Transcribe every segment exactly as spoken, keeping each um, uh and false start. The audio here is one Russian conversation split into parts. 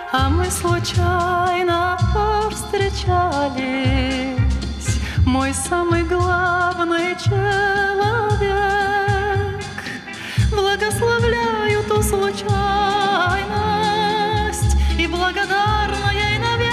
А мы случайно повстречались, мой самый главный человек. Благословляю ту случайность и благодарна ей навек.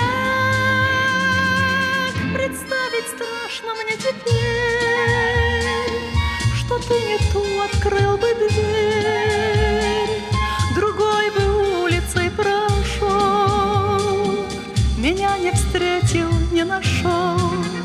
Представить страшно мне теперь, что ты не ту открыл бы дверь, другой бы улицей прошел, меня не встретил, не нашел.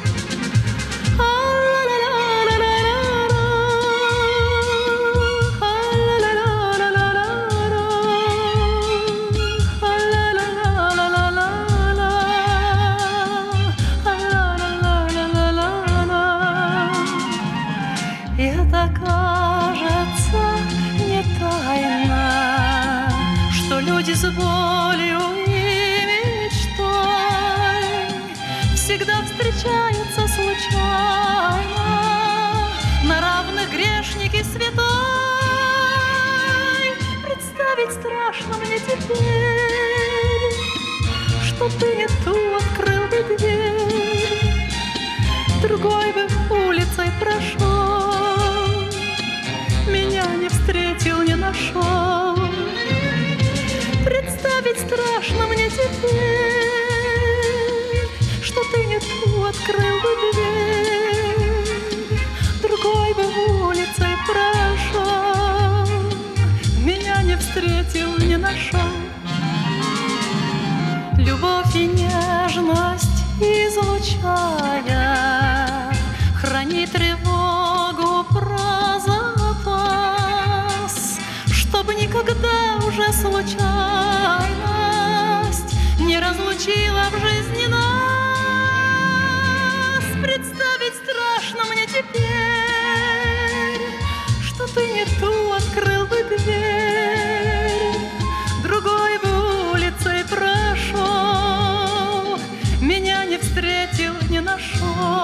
И это кажется не тайна, что люди с болью и мечтой всегда встречаются случайно, на равных грешник и святой. Представить страшно мне теперь, что ты не ту открыл бы дверь, другой бы улицей прошел, меня не встретил, не нашел. Представить страшно мне теперь, что ты не ту открыл бы дверь, другой бы улицей прошел, меня не встретил, не нашел. Любовь и нежность излучая, храни тревогу про запас, чтобы никогда уже случайность не разлучила в жизни нас. Представить страшно мне теперь, что ты не ту открыл бы дверь, другой бы улицей прошел, меня не встретил, не нашел.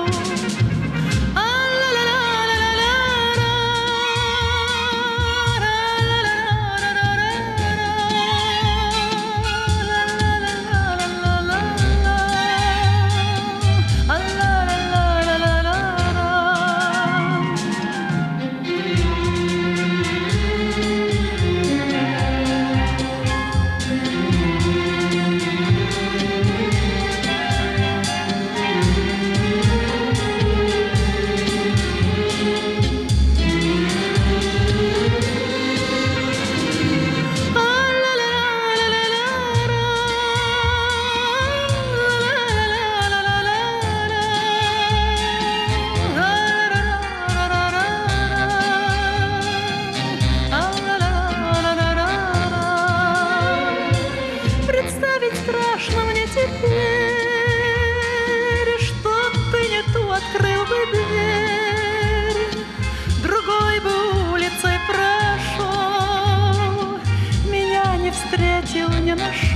Страшно мне теперь, что ты не ту открыл бы дверь, другой бы улицей прошел, меня не встретил, не нашел.